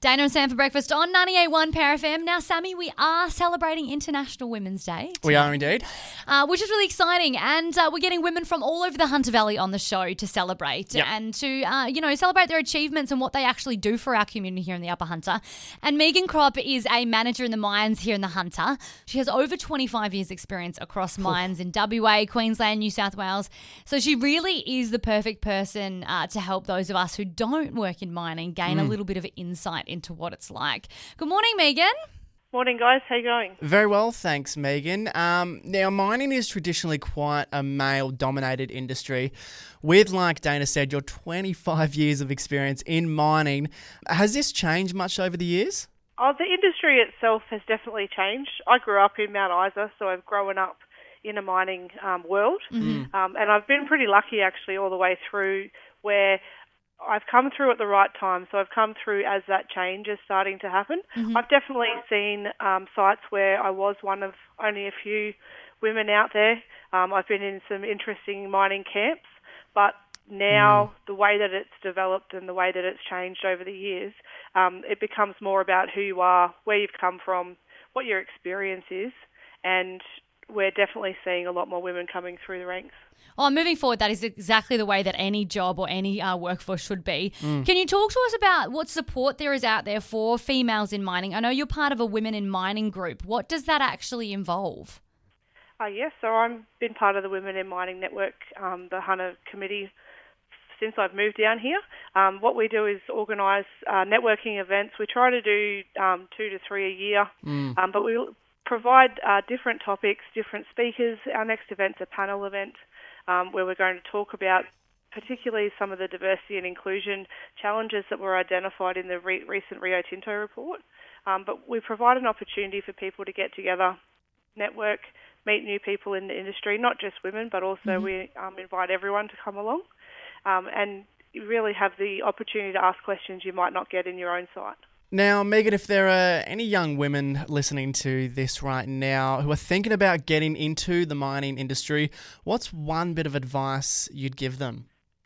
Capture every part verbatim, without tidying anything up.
Dana and Sam for breakfast on ninety-eight point one Power F M. Now, Sammy, we are celebrating International Women's Day. We are indeed. Uh, which is really exciting. And uh, we're getting women from all over the Hunter Valley on the show to celebrate Yep. and to, uh, you know, celebrate their achievements and what they actually do for our community here in the Upper Hunter. And Megan Kropp is a manager in the mines here in the Hunter. She has over twenty-five years experience across mines in W A, Queensland, New South Wales. So she really is the perfect person uh, to help those of us who don't work in mining gain a little bit of insight into what it's like. Good morning, Megan. Morning, guys. How you going? Very well, thanks, Megan. Um, now, mining is traditionally quite a male-dominated industry. With, like Dana said, your twenty-five years of experience in mining. Has this changed much over the years? Oh, the industry itself has definitely changed. I grew up in Mount Isa, so I've grown up in a mining um, world. Mm-hmm. Um, and I've been pretty lucky, actually, all the way through where I've come through at the right time. So I've come through as that change is starting to happen. Mm-hmm. I've definitely seen um, sites where I was one of only a few women out there. Um, I've been in some interesting mining camps, but now the way that it's developed and the way that it's changed over the years, um, it becomes more about who you are, where you've come from, what your experience is, and we're definitely seeing a lot more women coming through the ranks. Oh, moving forward, that is exactly the way that any job or any uh, workforce should be. Mm. Can you talk to us about what support there is out there for females in mining? I know you're part of a Women in Mining group. What does that actually involve? Uh, yes, so I've been part of the Women in Mining Network, um, the Hunter Committee, since I've moved down here. Um, what we do is organise uh, networking events. We try to do um, two to three a year, mm. um, but we provide uh, different topics, different speakers. Our next event's a panel event um, where we're going to talk about particularly some of the diversity and inclusion challenges that were identified in the re- recent Rio Tinto report. Um, but we provide an opportunity for people to get together, network, meet new people in the industry, not just women, but also mm-hmm. we um, invite everyone to come along. Um, and you really have the opportunity to ask questions you might not get in your own site. Now, Megan, if there are any young women listening to this right now who are thinking about getting into the mining industry, what's one bit of advice you'd give them?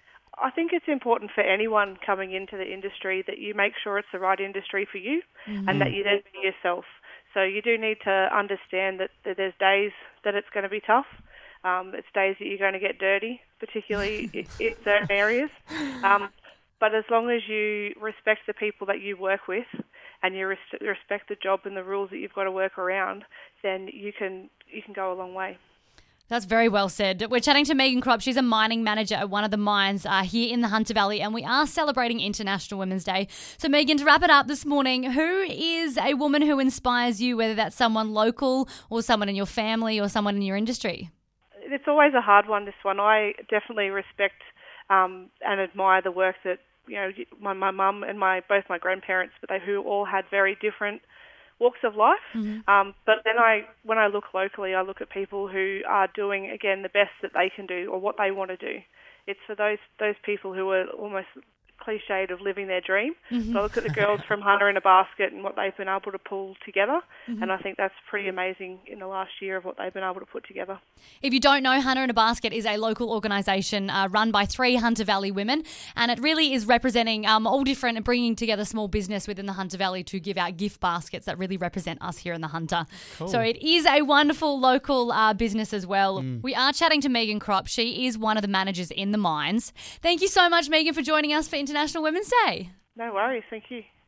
I think it's important for anyone coming into the industry that you make sure it's the right industry for you mm-hmm. and that you then be yourself. So you do need to understand that, that there's days that it's going to be tough. Um, it's days that you're going to get dirty, particularly in, in certain areas. Um, but as long as you respect the people that you work with and you res- respect the job and the rules that you've got to work around, then you can you can go a long way. That's very well said. We're chatting to Megan Kropp. She's a mining manager at one of the mines uh, here in the Hunter Valley, and we are celebrating International Women's Day. So, Megan, to wrap it up this morning, who is a woman who inspires you, whether that's someone local or someone in your family or someone in your industry? It's always a hard one, this one. I definitely respect um, and admire the work that, you know, my my mum and my both my grandparents, but they who all had very different walks of life. Mm-hmm. Um, but then I, when I look locally, I look at people who are doing, again, the best that they can do or what they want to do. It's for those those people who are almost cliched of living their dream. Mm-hmm. So I look at the girls from Hunter in a Basket and what they've been able to pull together, mm-hmm. and I think that's pretty amazing in the last year of what they've been able to put together. If you don't know, Hunter in a Basket is a local organisation uh, run by three Hunter Valley women, and it really is representing um, all different and bringing together small business within the Hunter Valley to give out gift baskets that really represent us here in the Hunter. Cool. So it is a wonderful local uh, business as well. Mm. We are chatting to Megan Kropp. She is one of the managers in the mines. Thank you so much, Megan, for joining us for International Women's Day. No worries. Thank you.